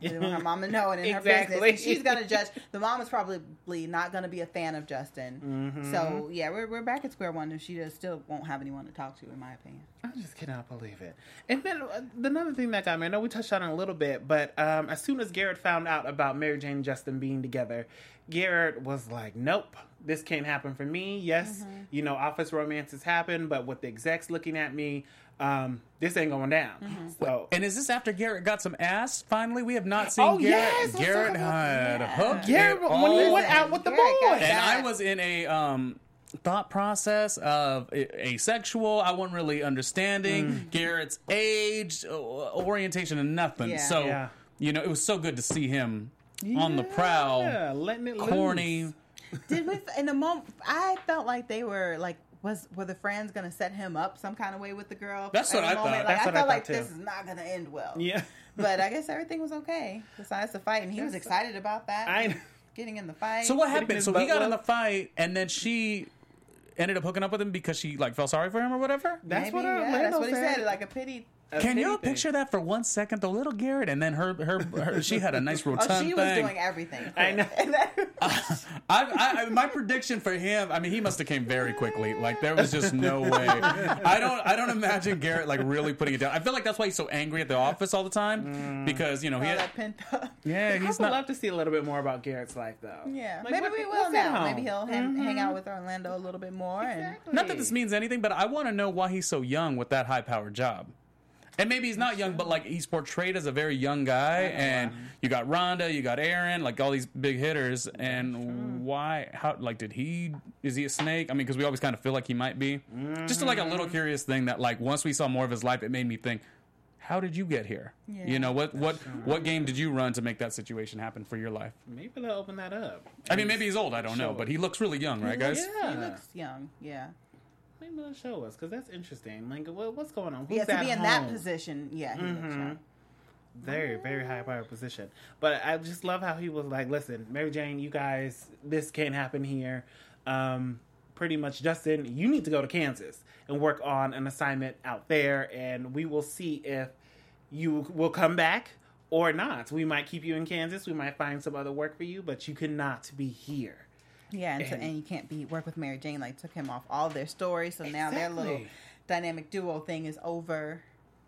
D: They didn't want her mom to know it in her business. And she's going to judge. The mom is probably not going to be a fan of Justin. So, yeah, we're back at square one, and she just still won't have anyone to talk to, in my opinion.
A: I just cannot believe it. And then another thing that got me, I know we touched on it a little bit, but as soon as Garrett found out about Mary Jane and Justin being together, Garrett was like, nope, this can't happen for me. Yes, office romances happen, but with the execs looking at me, this ain't going down. So,
C: and is this after Garrett got some ass? Finally, we have not seen Garrett.
A: Yes,
C: Garrett had hooked
A: Garrett when he went out with the boy,
C: and I was in a thought process of asexual. I wasn't really understanding Garrett's age, orientation, and nothing.
D: Yeah.
C: So it was so good to see him on the prowl,
A: letting it
C: corny.
A: loose.
D: Did we, in a moment, I felt like they were like, were the friends going to set him up some kind of way with the girl?
C: That's what I thought.
D: Like,
A: That's
D: I
A: what
D: felt
A: I
D: like
A: thought,
D: this
A: too.
D: is not going to end well.
A: Yeah.
D: But I guess everything was okay besides the fight, and he was excited about that. Getting in the fight.
C: So what happened? So he got in the
A: butt
C: fight, and then she ended up hooking up with him because she felt sorry for him or whatever.
A: That's what
D: that's what he
A: said.
D: said. Like a pity.
C: Can you picture that for 1 second? The little Garrett, and then her she had a nice rotund
D: Oh, she was
C: thing.
D: doing everything.
A: I know.
C: My prediction for him, I mean, he must have came very quickly. Like there was just no way. I don't imagine Garrett really putting it down. I feel like that's why he's so angry at the office all the time because he had
D: that pent up.
C: yeah.
A: I would love to see a little bit more about Garrett's life, though.
D: Yeah,
A: Like,
D: maybe we will
A: what's at
D: now.
A: home?
D: Maybe he'll hang out with Orlando a little bit more.
A: Exactly.
C: Not that this means anything, but I want to know why he's so young with that high-powered job. And maybe he's not young, but he's portrayed as a very young guy. And you got Rhonda, you got Aaron, all these big hitters. And why? How? Is he a snake? I mean, because we always kind of feel like he might be. Just a little curious thing that once we saw more of his life, it made me think, how did you get here?
D: Yeah.
C: What game did you run to make that situation happen for your life?
A: Maybe they'll open that up.
C: I mean, maybe he's old. I don't know, but he looks really young, right, guys?
A: Yeah.
D: He looks young. Yeah.
A: Maybe they'll show us because that's interesting. What's going on? Who's
D: Yeah, to
A: at
D: be in
A: home?
D: that position, yeah, he looks young.
A: Very, very high power position. But I just love how he was like, listen, Mary Jane, you guys, this can't happen here. Pretty much, Justin, you need to go to Kansas and work on an assignment out there, and we will see if you will come back or not. We might keep you in Kansas. We might find some other work for you, but you cannot be here.
D: Yeah, and you can't work with Mary Jane. Took him off all their stories, so now their little dynamic duo thing is over.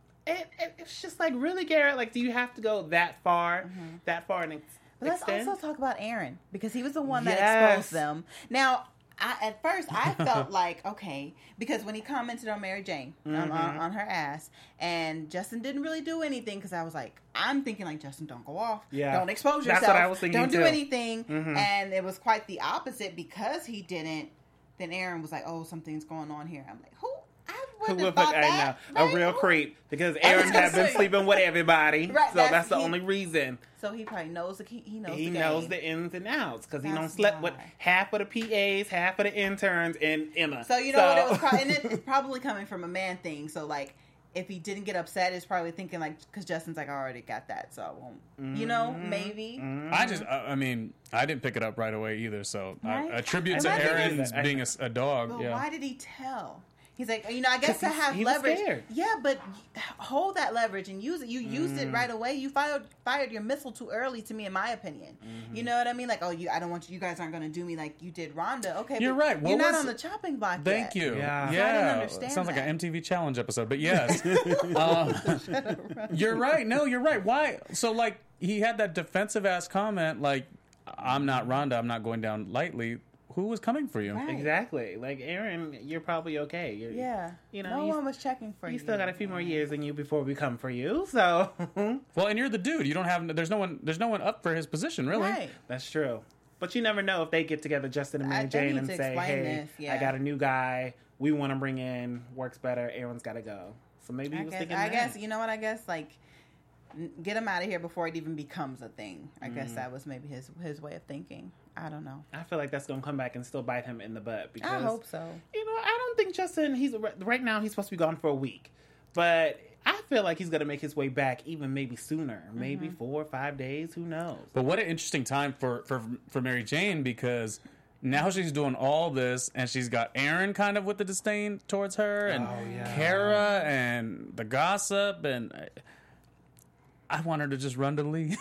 A: It's just really, Garrett. Do you have to go that far? That far and
D: But let's
A: extend?
D: also talk about Aaron because he was the one that
A: Yes.
D: exposed them. Now, at first, I felt like, okay, because when he commented on Mary Jane on her ass, and Justin didn't really do anything because I was like, I'm thinking Justin, don't go off, don't expose yourself,
A: That's what I was thinking
D: don't do
A: too.
D: anything, and it was quite the opposite because he didn't. Then Aaron was like, oh, something's going on here. I'm like, who? I wouldn't have thought that.
A: I know. A real creep because Aaron had been sleeping with everybody,
D: Right,
A: so that's the only reason.
D: So he probably knows he knows
A: He
D: the
A: knows
D: game.
A: the ins and outs because he
D: That's
A: don't slept with
D: why.
A: half of the PAs, half of the interns, and Emma.
D: So you know what it was, and it's probably coming from a man thing. So if he didn't get upset, it's probably thinking because Justin's I already got that, so I won't. Maybe.
C: I mean, I didn't pick it up right away either. So
D: Right?
C: I attribute to
D: Imagine
C: Aaron's being a dog.
D: But
C: Yeah.
D: why did he tell? He's like, I guess to have
A: he was
D: leverage.
A: scared.
D: Yeah, but hold that leverage and use it. You used it right away. You fired your missile too early, to me, in my opinion. You know what I mean? I don't want you. You guys aren't going to do me like you did Rhonda. Okay,
C: You're
D: but
C: right. What
D: you're not
C: was-
D: on the chopping block
C: Thank
D: yet.
C: you.
A: Yeah.
D: So I didn't understand
C: Sounds like
D: that.
C: an MTV Challenge episode, but yes. You're right. No, you're right. Why? So, he had that defensive ass comment, I'm not Rhonda, I'm not going down lightly. Who was coming for you?
D: Right.
A: Exactly. Aaron, you're probably okay.
D: Yeah.
A: You know,
D: no one was checking for you.
A: You still got a few more years in you before we come for you, so
C: Well, and you're the dude. You don't have. There's no one up for his position, really.
D: Right.
A: that's true. But you never know if they get together, Justin and Mary
D: They
A: Jane,
D: need
A: and
D: to
A: say,
D: explain
A: "Hey,
D: this, yeah.
A: I got a new guy. We want to bring in. Works better. Aaron's got to go." So maybe he was thinking.
D: I
A: that.
D: guess you know what? I guess get him out of here before it even becomes a thing. I guess that was maybe his way of thinking. I don't know.
A: I feel like that's gonna come back and still bite him in the butt because
D: I hope so.
A: I don't think Justin. He's right now. He's supposed to be gone for a week, but I feel like he's gonna make his way back even maybe sooner, maybe 4 or 5 days. Who knows?
C: But what an interesting time for Mary Jane because now she's doing all this and she's got Aaron kind of with the disdain towards her and Kara and the gossip and I want her to just run to Lee.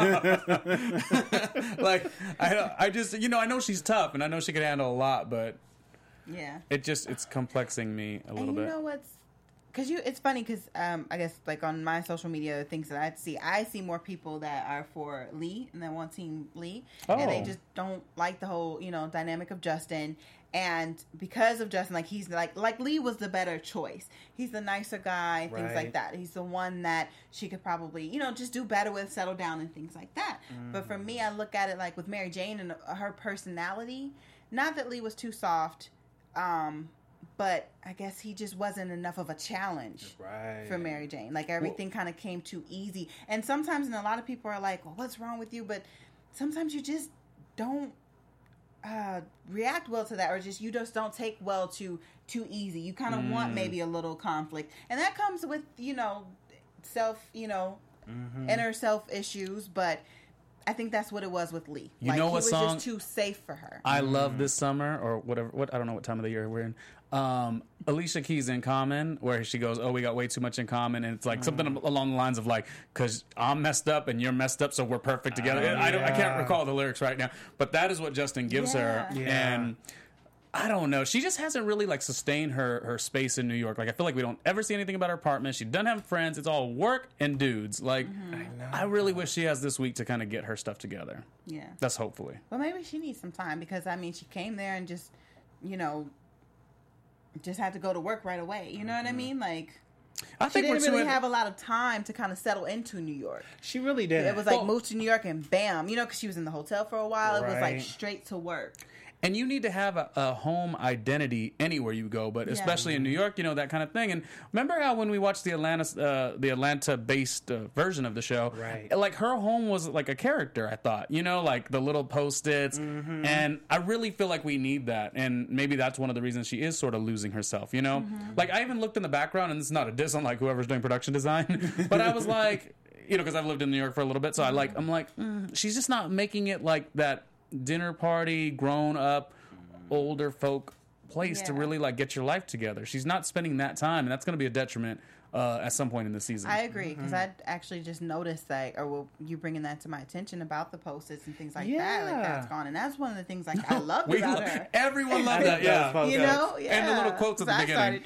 C: Like, I just, I know she's tough and I know she can handle a lot, but
D: yeah,
C: it's complexing me a little bit.
D: You know what's, because it's funny because I guess like on my social media things that I see more people that are for Lee and that want Team Lee, and they just don't like the whole dynamic of Justin. And because of Justin, like he's like Lee was the better choice. He's the nicer guy, things like that. He's the one that she could probably just do better with, settle down, and things like that. But for me, I look at it like with Mary Jane and her personality. Not that Lee was too soft. But I guess he just wasn't enough of a challenge for Mary Jane. Like everything kind of came too easy. And sometimes, and a lot of people are like, well, what's wrong with you? But sometimes you just don't react well to that, or you just don't take well to too easy. You kind of want maybe a little conflict. And that comes with, self, inner self issues. But I think that's what it was with Lee.
C: You know what
D: he was
C: song
D: just too safe for her.
C: I love this summer, or whatever. I don't know what time of the year we're in. Alicia Keys in Common, where she goes, "Oh, we got way too much in common," and it's like something along the lines of like, "Cause I'm messed up and you're messed up, so we're perfect together." I can't recall the lyrics right now, but that is what Justin gives her, and I don't know. She just hasn't really like sustained her space in New York. Like I feel like we don't ever see anything about her apartment. She doesn't have friends. It's all work and dudes. Like I really wish she has this week to kind of get her stuff together.
D: Yeah,
C: that's hopefully.
D: Well, maybe she needs some time because she came there and just had to go to work right away. You know what I mean? Like I think she didn't really have a lot of time to kind of settle into New York.
A: She really did.
D: It was like move to New York and bam, because she was in the hotel for a while. It was like straight to work.
C: And you need to have a home identity anywhere you go, but especially in New York, that kind of thing. And remember how when we watched the Atlanta-based version of the show, like her home was like a character, I thought, like the little Post-its. Mm-hmm. And I really feel like we need that. And maybe that's one of the reasons she is sort of losing herself, Mm-hmm. Like I even looked in the background, and it's not a diss on like whoever's doing production design, but I was like, because I've lived in New York for a little bit, so I'm like, she's just not making it like that dinner party, grown up, older folk place to really like get your life together. She's not spending that time, and that's going to be a detriment at some point in the season.
D: I agree, because I actually just noticed that, you bringing that to my attention about the Post-its and things like that. Like that's gone, and that's one of the things like I loved about her.
C: Everyone loved that,
D: and
C: the little quotes at the beginning.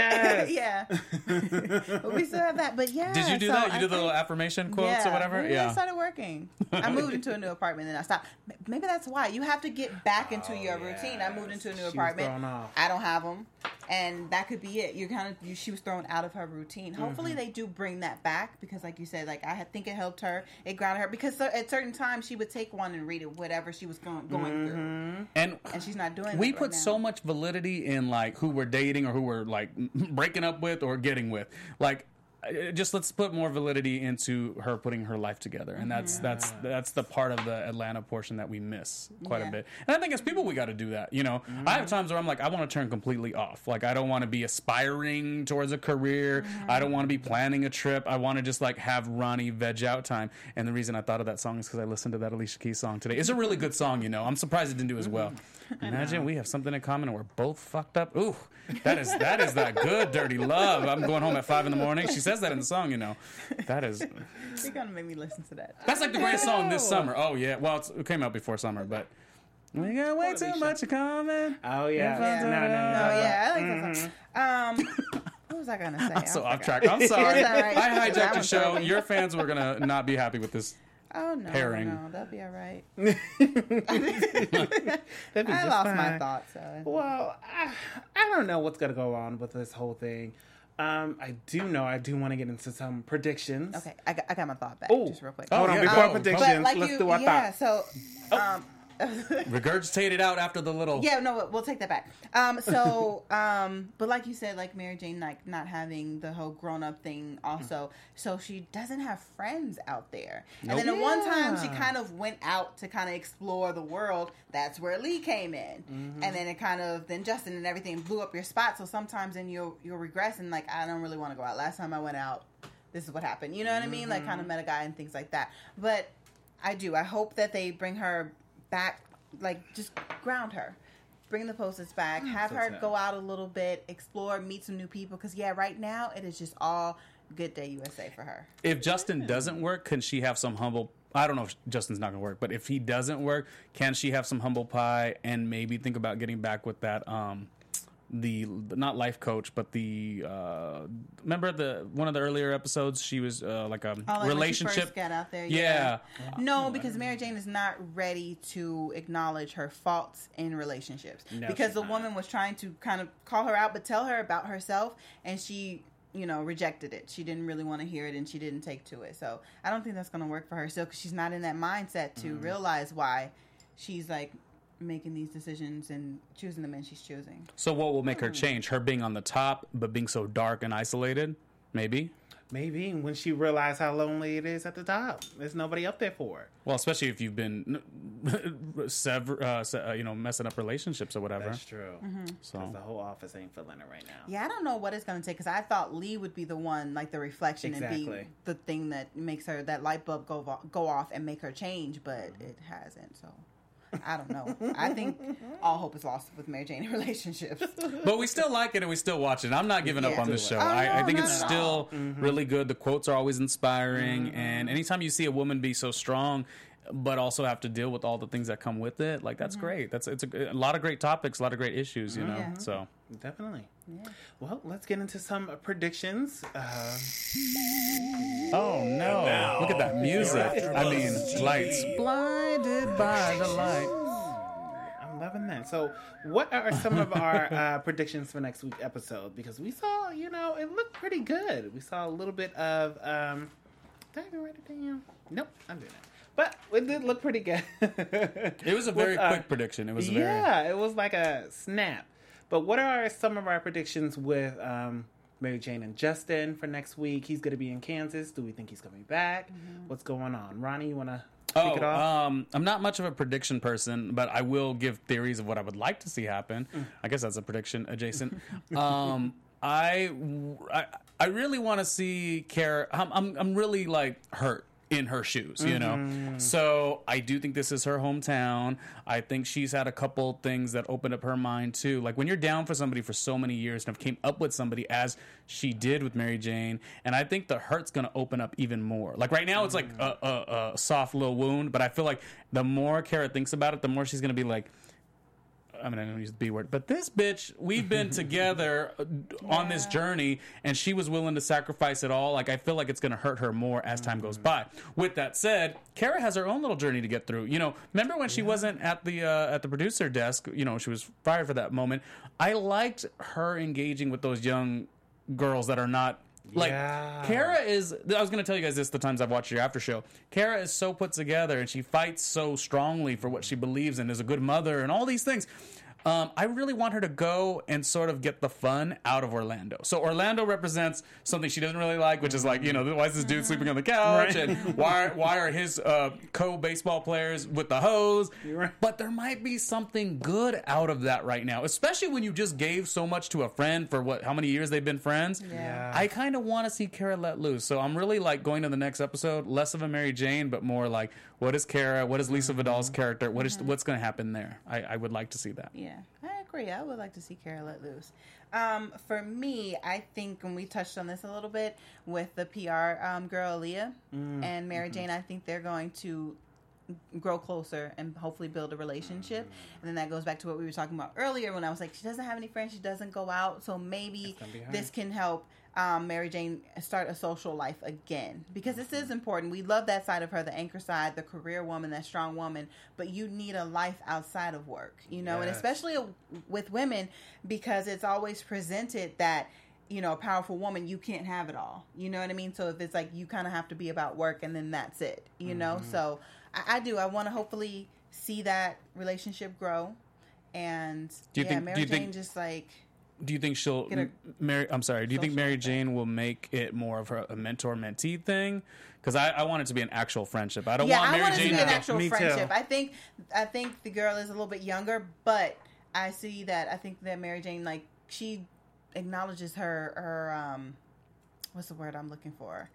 D: But we still have that. But
C: did you do that? You did the little affirmation quotes or whatever?
D: It started working. I moved into a new apartment, and I stopped. Maybe that's why you have to get back into your routine. I moved into a new apartment. I don't have them. And that could be it. She was thrown out of her routine. Hopefully they do bring that back, because like you said, like I think it helped her. It grounded her, because at certain times she would take one and read it, whatever she was going through. And she's not doing that.
C: We put so much validity in like who we're dating or who we're like breaking up with or getting with. Like, just let's put more validity into her putting her life together, and that's the part of the Atlanta portion that we miss quite a bit. And I think as people, we got to do that. I have times where I'm like, I want to turn completely off. Like, I don't want to be aspiring towards a career. I don't want to be planning a trip. I want to just like have Ronnie veg out time. And the reason I thought of that song is because I listened to that Alicia Keys song today. It's a really good song. I'm surprised it didn't do as well. Imagine we have something in common and we're both fucked up. Ooh, that is that good dirty love. I'm going home at 5 a.m. She says that in the song, That is.
D: You're gonna make me listen to that.
C: That's like the greatest song this summer. Oh yeah, well it came out before summer, but we got way too much in common.
A: Oh yeah,
D: I like that song. What was I gonna say?
C: I'm so off track. I'm sorry. I hijacked your show. Your fans were gonna not be happy with this.
D: Oh no,
C: pairing.
D: No, that'll be all right.
A: I
D: lost my thoughts. So.
A: Well, I don't know what's gonna go on with this whole thing. I do want to get into some predictions.
D: Okay, I got my thought back just real quick.
A: Hold on, before predictions, let's do our thoughts.
D: So,
C: regurgitate it out after the little.
D: Yeah, no, we'll take that back. But like you said, like Mary Jane, like not having the whole grown up thing, also, so she doesn't have friends out there. And then at one time, she kind of went out to kind of explore the world. That's where Lee came in, and then it then Justin and everything blew up your spot. So sometimes then you'll regress and like, I don't really want to go out. Last time I went out, this is what happened. You know what I mean? Like kind of met a guy and things like that. But I hope that they bring her back, like just ground her, bring the Post-its back, have her go out a little bit, explore, meet some new people, because right now it is just all Good Day USA for her.
C: If Justin doesn't work, can she have some humble? I don't know if Justin's not going to work, but if he doesn't work, can she have some humble pie and maybe think about getting back with that? The not life coach, but the remember one of the earlier episodes? She was like a relationship.
D: When she first got out there,
C: yeah.
D: No, because Mary Jane is not ready to acknowledge her faults in relationships.
A: No,
D: because the
A: she's
D: woman was trying to kind of call her out, but tell her about herself, and she, rejected it. She didn't really want to hear it, and she didn't take to it. So I don't think that's going to work for her still, because she's not in that mindset to realize why she's like making these decisions and choosing the men she's choosing.
C: So what will make her change? Her being on the top, but being so dark and isolated? Maybe
A: when she realized how lonely it is at the top. There's nobody up there for her.
C: Well, especially if you've been messing up relationships or whatever.
A: That's true.
C: So
A: Because the whole office ain't feeling it right now.
D: Yeah, I don't know what it's going to take, because I thought Lee would be the one, like the reflection and be
A: Exactly.
D: the thing that makes her, that light bulb go off and make her change, but it hasn't, so I don't know. I think all hope is lost with Mary Jane in relationships.
C: But we still like it and we still watch it. I'm not giving up on this show. I think it's still really good. The quotes are always inspiring. And anytime you see a woman be so strong, but also have to deal with all the things that come with it, like that's great. It's a lot of great topics, a lot of great issues, you know.
D: Yeah.
C: So
A: Definitely.
D: Yeah.
A: Well, let's get into some predictions.
C: oh no! Look at that music. I mean, lights blinded by the light.
A: I'm loving that. So, what are some of our predictions for next week's episode? Because we saw, it looked pretty good. We saw a little bit of. Did I even write it down? Nope, I'm doing it. But it did look pretty good.
C: It was a very quick prediction. It was
A: it was like a snap. But what are some of our predictions with Mary Jane and Justin for next week? He's going to be in Kansas. Do we think he's coming back? What's going on? Ronnie, you want to kick it off?
C: I'm not much of a prediction person, but I will give theories of what I would like to see happen. I guess that's a prediction adjacent. I really want to see Cara. I'm really like hurt in her shoes, you know? So I do think this is her hometown. I think she's had a couple things that opened up her mind too. Like when you're down for somebody for so many years and have came up with somebody as she did with Mary Jane, and I think the hurt's going to open up even more. Like right now it's like a soft little wound, but I feel like the more Cara thinks about it, the more she's going to be like, I'm going to use the B word, but this bitch, we've been together on this journey, and she was willing to sacrifice it all. Like, I feel like it's going to hurt her more as time goes by. With that said, Cara has her own little journey to get through. Remember when she wasn't at the producer desk? She was fired for that moment. I liked her engaging with those young girls that are not. Like, Cara is, I was going to tell you guys this the times I've watched your after show. Cara is so put together and she fights so strongly for what she believes in, is a good mother and all these things. I really want her to go and sort of get the fun out of Orlando. So Orlando represents something she doesn't really like, which is like, why is this dude sleeping on the couch? Right. And why are his co-baseball players with the hose?
A: Right.
C: But there might be something good out of that right now, especially when you just gave so much to a friend for how many years they've been friends.
D: Yeah.
C: I kind of want to see Cara let loose. So I'm really like going to the next episode, less of a Mary Jane, but more like, what is Cara? What is Lisa Vidal's character? What's going to happen there? I would like to see that.
D: Yeah, I agree. I would like to see Cara let loose. For me, I think, and we touched on this a little bit with the PR girl, Aaliyah, and Mary Jane, I think they're going to grow closer and hopefully build a relationship. And then that goes back to what we were talking about earlier when I was like, she doesn't have any friends, she doesn't go out, so maybe this can help Mary Jane start a social life again, because this is important. We love that side of her, the anchor side, the career woman, that strong woman, but you need a life outside of work, and especially with women, because it's always presented that a powerful woman, you can't have it all, you know what I mean? So if it's like you kind of have to be about work and then that's it, so I want to hopefully see that relationship grow. And Mary Jane just like,
C: do you think she'll Mary? I'm sorry. Do you think Mary Jane will make it more of a mentor-mentee thing? Because I want it to be an actual friendship. I don't want Mary Jane
D: to be an actual
A: Me
D: friendship.
A: too.
D: I think the girl is a little bit younger, but I think that Mary Jane, like, she acknowledges her what's the word I'm looking for?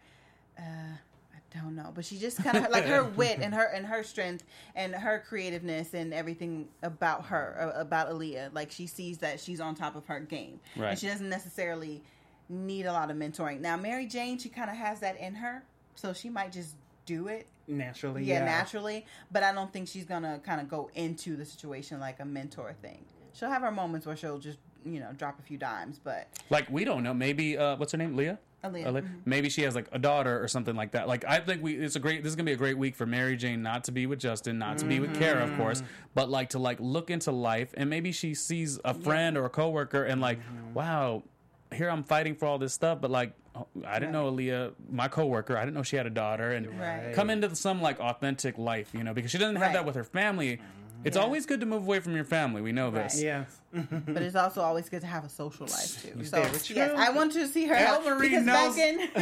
D: I don't know, but she just kind of like her wit and her strength and her creativeness and everything about her, about Aaliyah. Like, she sees that she's on top of her game,
C: right.
D: And she doesn't necessarily need a lot of mentoring. Now, Mary Jane, she kind of has that in her, so she might just do it
A: naturally.
D: Yeah, naturally. But I don't think she's gonna kind of go into the situation like a mentor thing. She'll have her moments where she'll just, drop a few dimes, but
C: like we don't know. Maybe what's her name? Leah.
D: Aaliyah.
C: Mm-hmm. Maybe she has like a daughter or something like that. Like I think this is gonna be a great week for Mary Jane not to be with Justin, not to be with Kara, of course, but like to like look into life, and maybe she sees a friend or a coworker and like, wow, here I'm fighting for all this stuff, but like I didn't know Aaliyah, my coworker, I didn't know she had a daughter, and come into some like authentic life, because she doesn't have that with her family. It's always good to move away from your family. We know this.
A: Yes.
D: But it's also always good to have a social life too. So
A: very true.
D: yes, I want to see her
C: Elmarie
D: because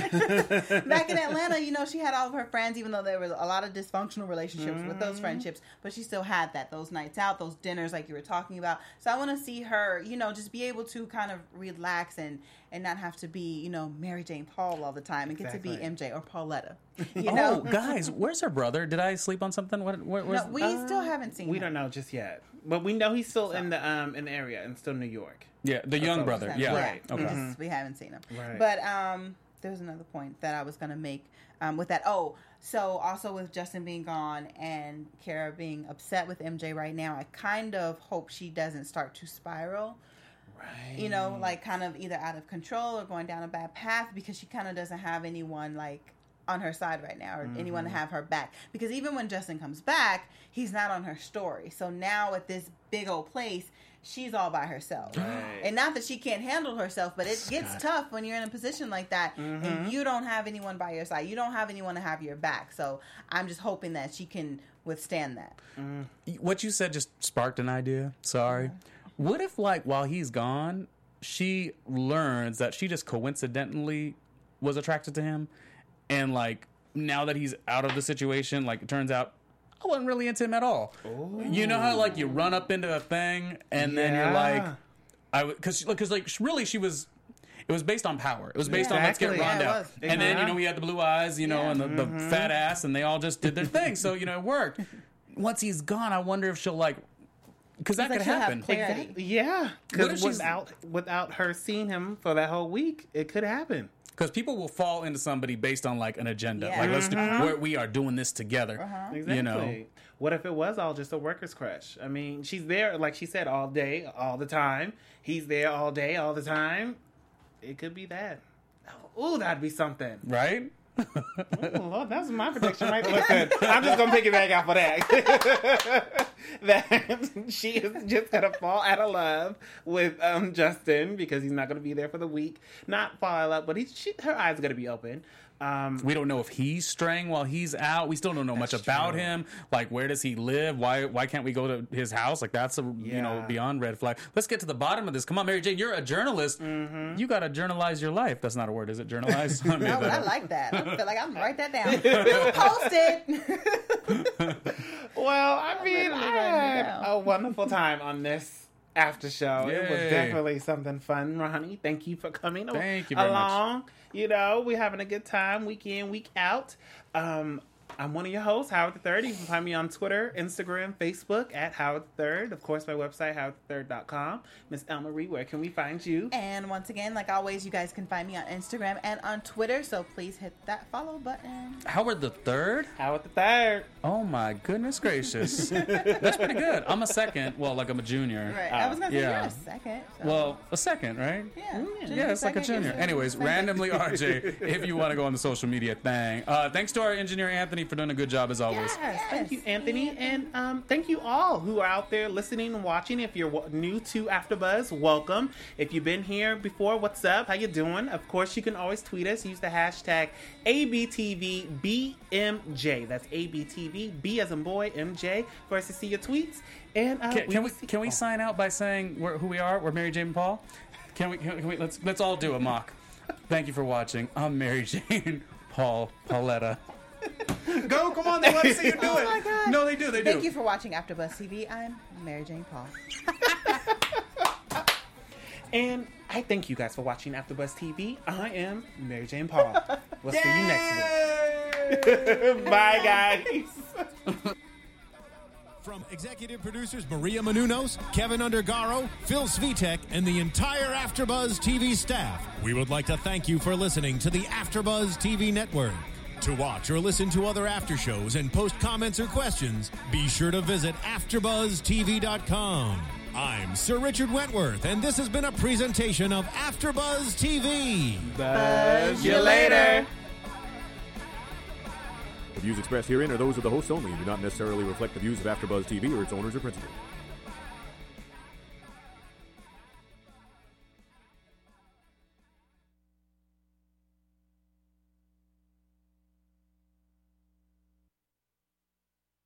C: knows.
D: back in Atlanta, she had all of her friends, even though there was a lot of dysfunctional relationships with those friendships, but she still had those nights out, those dinners like you were talking about. So I want to see her, just be able to kind of relax and not have to be, Mary Jane Paul all the time and get to be MJ or Pauletta.
C: Oh, guys, where's her brother? Did I sleep on something? Where's
D: we still haven't seen him.
A: We don't know just yet, but we know he's still in the area and still New York.
C: Yeah, the young brother. Yeah,
A: right.
C: Okay.
D: We haven't seen him.
A: Right.
D: But there's another point that I was going to make with that. Oh, so also with Justin being gone and Kara being upset with MJ right now, I kind of hope she doesn't start to spiral.
A: Right.
D: Like kind of either out of control or going down a bad path because she kind of doesn't have anyone like on her side right now or anyone to have her back. Because even when Justin comes back, he's not on her story. So now at this big old place, she's all by herself.
A: Right.
D: And not that she can't handle herself, but it gets tough when you're in a position like that and you don't have anyone by your side. You don't have anyone to have your back. So I'm just hoping that she can withstand that.
C: What you said just sparked an idea. Sorry. What if, like, while he's gone, she learns that she just coincidentally was attracted to him, and, like, now that he's out of the situation, like, it turns out I wasn't really into him at all. Ooh. You know how, like, you run up into a thing, and then you're like, because like, really, it was based on power. It was based on let's get Ronda out. And then, he had the blue eyes, and the fat ass, and they all just did their thing. So, it worked. Once he's gone, I wonder if she'll, like, because that could happen.
A: Exactly. Yeah. Because without her seeing him for that whole week, it could happen.
C: Because people will fall into somebody based on like an agenda. Yeah. Like let's do we are doing this together.
A: Exactly. What if it was all just a worker's crush? I mean, she's there, like she said, all day, all the time. He's there all day, all the time. It could be that. Oh, that'd be something.
C: Right?
A: Oh, Lord, that's my prediction, right? Listen, I'm just going to pick it back off of that. That she is just going to fall out of love with Justin because he's not going to be there for the week. Not fall out of love, but her eyes are going to be open.
C: We don't know if he's straying while he's out. We still don't know much about him. Like, where does he live? Why can't we go to his house? Like, that's beyond red flag. Let's get to the bottom of this. Come on, Mary Jane, you're a journalist. You got to journalize your life. That's not a word, is it? Journalize?
D: I like that. I feel like I'm going to write that down. Post it.
A: Well, I mean, I had a wonderful time on this after show. Yay. It was definitely something fun, Ronnie. Thank you for coming
C: Thank you very
A: along.
C: Much.
A: We're having a good time week in, week out. I'm one of your hosts, Howard III. You can find me on Twitter, Instagram, Facebook at Howard III. Of course, my website, howard3rd.com. Miss Elmarie, where can we find you?
D: And once again, like always, you guys can find me on Instagram and on Twitter, so please hit that follow button.
C: Howard III?
A: Howard III.
C: Oh, my goodness gracious. That's pretty good. I'm a second. Well, like I'm a junior.
D: Right. I was going to say you're a second. So.
C: Well, a second, right?
D: Yeah.
C: It's like a junior. Anyways, randomly RJ, if you want to go on the social media thing. Thanks to our engineer, Anthony, for doing a good job as always.
A: Yes. Thank you, Anthony. And thank you all who are out there listening and watching. If you're new to AfterBuzz, welcome. If you've been here before, what's up? How you doing? Of course, you can always tweet us. Use the hashtag ABTVBMJ. That's ABTVB as in boy, MJ, for us to see your tweets. And
C: can we sign out by saying who we are? We're Mary Jane Paul. Can we let's all do a mock. Thank you for watching. I'm Mary Jane Pauletta. Go, come on, they want to see you do it.
D: Oh my God.
C: No, they do.
D: Thank you for watching AfterBuzz TV. I'm Mary Jane Paul.
A: And I thank you guys for watching AfterBuzz TV. I am Mary Jane Paul. We'll see you next week. Bye, guys.
B: From executive producers Maria Menounos, Kevin Undergaro, Phil Svitek, and the entire AfterBuzz TV staff, we would like to thank you for listening to the AfterBuzz TV network. To watch or listen to other after shows and post comments or questions, be sure to visit AfterBuzzTV.com. I'm Sir Richard Wentworth, and this has been a presentation of AfterBuzz TV.
A: Buzz you later.
E: The views expressed herein are those of the hosts only and do not necessarily reflect the views of AfterBuzz TV or its owners or principals.